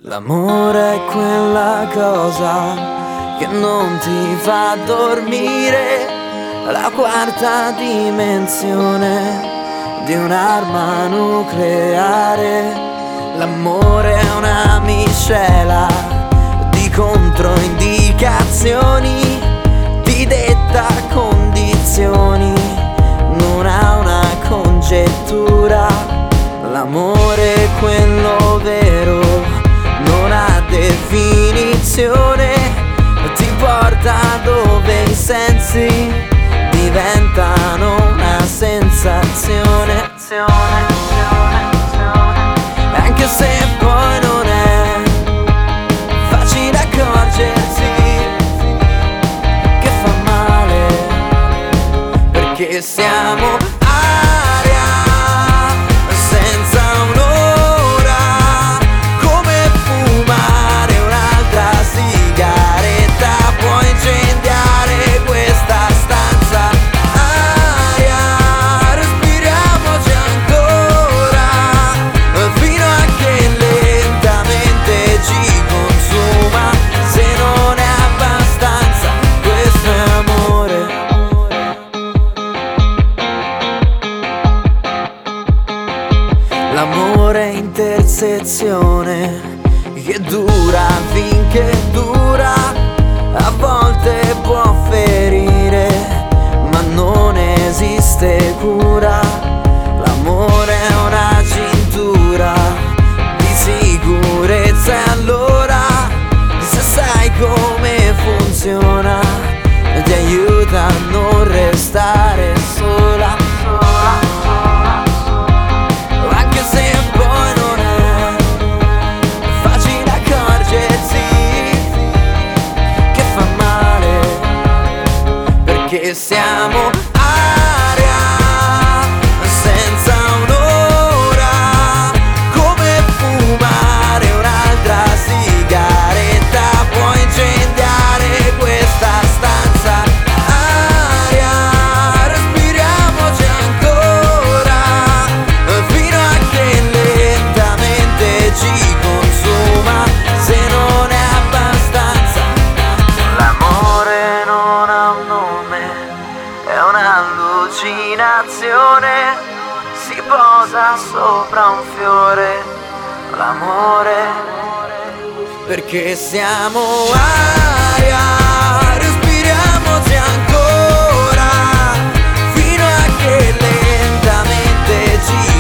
L'amore è quella cosa che non ti fa dormire, la quarta dimensione di un'arma nucleare. L'amore è una miscela di controindicazioni, ti detta condizioni, non ha una congettura. L'amore è quello vero, non ha definizione, ti porta dove i sensi diventano una sensazione. Anche se poi non è facile accorgersi che fa male, perché siamo aria senza un'ora, come fumare un'altra sigaretta, può incendiare questa stanza. Aria, respiriamoci ancora, fino a che lentamente ci consuma. Se non è abbastanza, questo è amore. L'amore è intersezione che dura finché dura, a volte può ferire, ma non esiste cura. L'amore è una cintura di sicurezza, e allora se sai come funziona ti aiuta a non restare sola. Anche se poi non è facile accorgersi che fa male, perché siamo aria senza un'ora, come fumare un'altra sigaretta, può incendiare questa stanza. Aria, respiriamoci ancora, fino a che lentamente ci consuma. Se non è abbastanza, l'amore non ha un nome, è un'allucinazione, si posa sopra un fiore. L'amore, perché siamo aria, respiriamoci ancora, fino a che lentamente ci